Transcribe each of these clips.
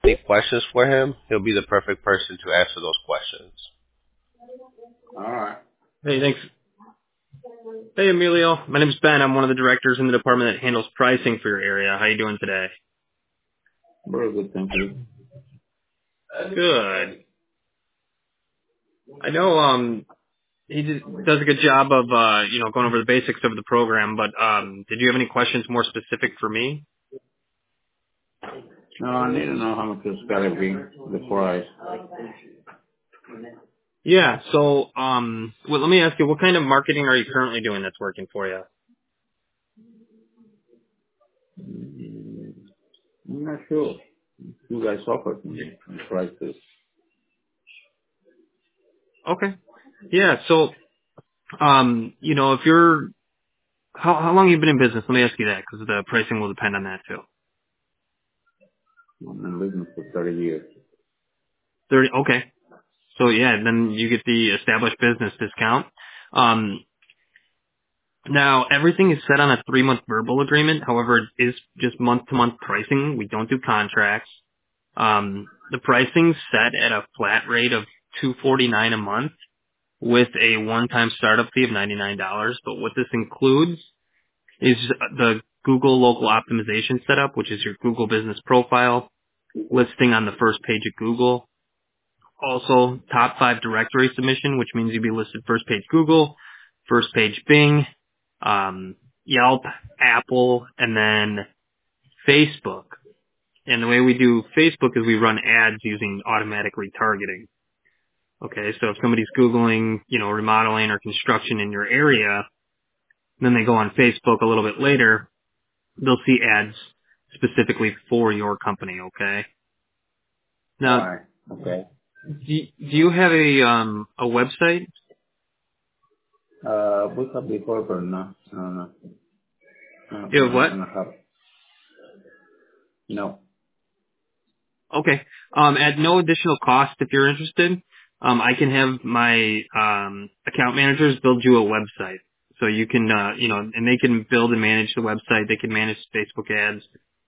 Any questions for him, he'll be the perfect person to answer those questions. All right. Hey, thanks. Hey, Emilio. My name's Ben. I'm one of the directors in the department that handles pricing for your area. How you doing today? Very good, thank you. Good. I know does a good job of going over the basics of the program, but did you have any questions more specific for me? No, I need to know how much it's gotta be, the price. Yeah. So, well, let me ask you, what kind of marketing are you currently doing that's working for you? I'm not sure. You guys offer me the prices. Okay. Yeah. So, if you're how long have you been in business? Let me ask you that because the pricing will depend on that too. I've been living for 30 years. 30. Okay. So yeah, then you get the established business discount. Now everything is set on a 3-month verbal agreement. However, it is just month-to-month pricing. We don't do contracts. The pricing's set at a flat rate of $249 a month with a one-time startup fee of $99. But what this includes is the Google local optimization setup, which is your Google business profile, listing on the first page of Google. Also, top 5 directory submission, which means you'll be listed first page Google, first page Bing, Yelp, Apple, and then Facebook. And the way we do Facebook is we run ads using automatic retargeting. Okay, so if somebody's Googling, remodeling or construction in your area, then they go on Facebook a little bit later, they'll see ads specifically for your company, okay? All Now, right. Okay. do you have a website? We have before, but no. No. You have I what? don't have. No. Okay. At no additional cost, if you're interested, I can have my account managers build you a website. So you can, and they can build and manage the website. They can manage Facebook ads.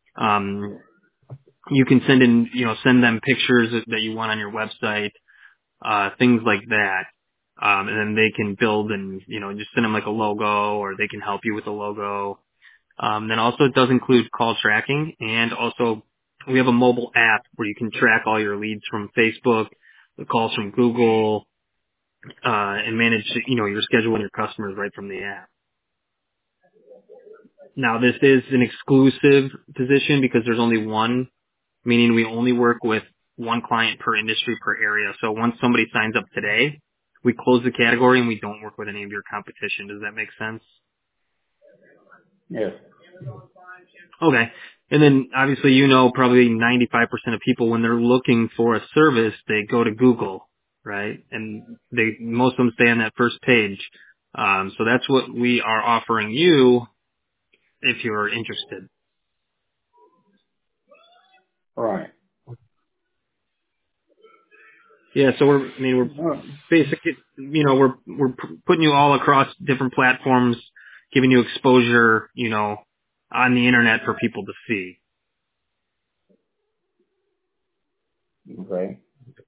You can send them pictures that you want on your website, things like that. And then they can build and, just send them like a logo, or they can help you with a logo. Then also it does include call tracking, and also we have a mobile app where you can track all your leads from Facebook, the calls from Google, and manage, your schedule and your customers right from the app. Now this is an exclusive position because there's only one, meaning we only work with one client per industry per area. So once somebody signs up today, we close the category and we don't work with any of your competition. Does that make sense? Yes. Okay. And then obviously, probably 95% of people, when they're looking for a service, they go to Google, right? And most of them stay on that first page. So that's what we are offering you if you're interested. All right. Yeah. So we're All right. basically, we're putting you all across different platforms, giving you exposure, on the internet for people to see. Okay.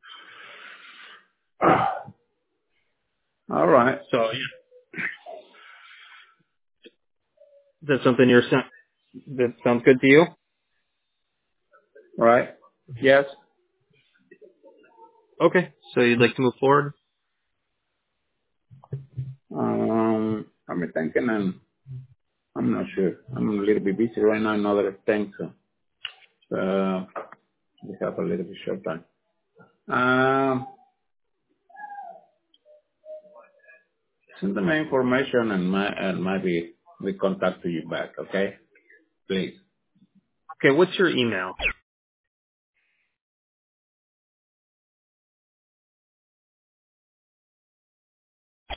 All right. So yeah, that's something that sounds good to you? All right. Yes. Okay. So you'd like to move forward? I'm thinking, and I'm not sure. I'm a little bit busy right now in other things, so we have a little bit short time. Send me information and maybe we contact you back, okay? Please. Okay, what's your email?